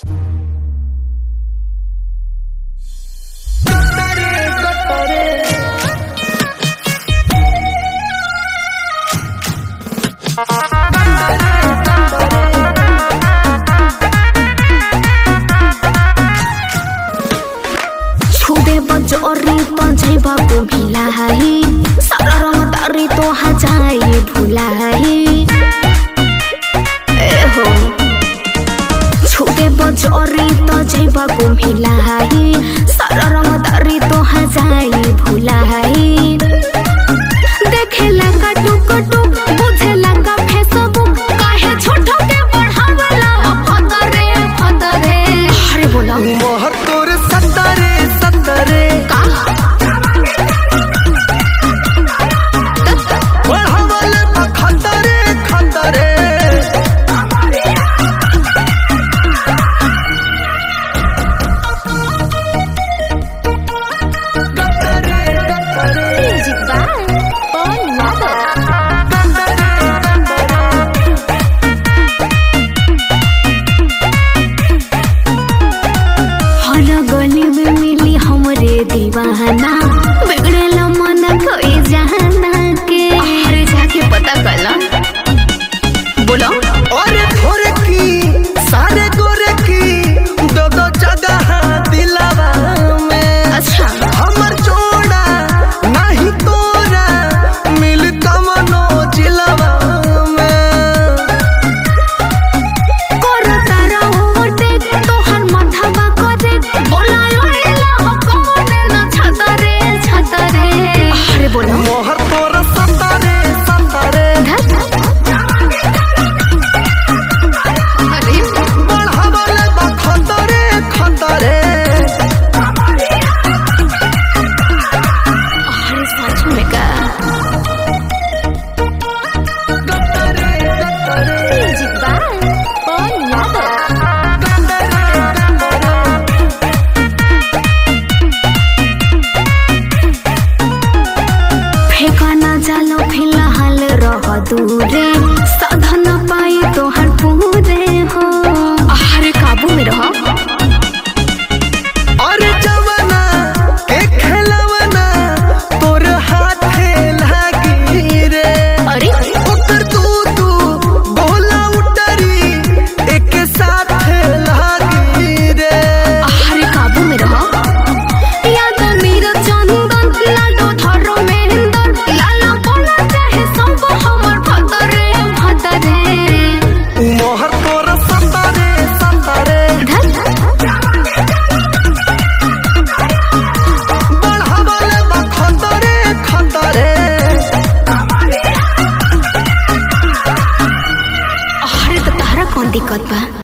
छुदे बजोरी तो जैबा को भिलाई सारा रंगदारी तो हजाई भुलाई हो छुदे बजोरी तो जैबा को भिलाई सारा रंगदारी तो हजाई भुलाई देखे लगा टुक बुझे लगा फेसबुक काहे छोटो के बढ़ावला फदरे अरे बोला मोहर तोर सतरे का बढ़ावले खतरे म्यूजिक बाय पवन यादव हर गली में मिली हमरे दीवाना बिगड़ेला मन कोई जाना के अरे जाके पता कला बोलो और थोड़े की सारे गोरे की दो जगह दिलावा में अच्छा हमर जोड़ा नहीं तोरा मिल कमनो जिलावा में करो तारा ओटे तोहर माथावा करे बोलायो एला कौन न छतरे अरे बोलो मोहर तोर सतरे अरे बढ़ावले खतरे अरे सच में का म्यूजिक बाय पवन यादव फेंकाना जालो फिलहाल रह दूरे साधन पाई तोहर पूरे हो अरे काबू में रहो और जवाना के खेलवना तोर हाथे लागी रे अरे ओकर तू बोला उतरी एक साथ लागी रे अरे काबू में रहो याद मेरा चंदन लाडो धरो मेहंदर लाला बोला चाहे सब हमर भतरे मोहर तोर सतरे बढ़ावले खतरे अरे तो तारा कौन दिक्कत बा।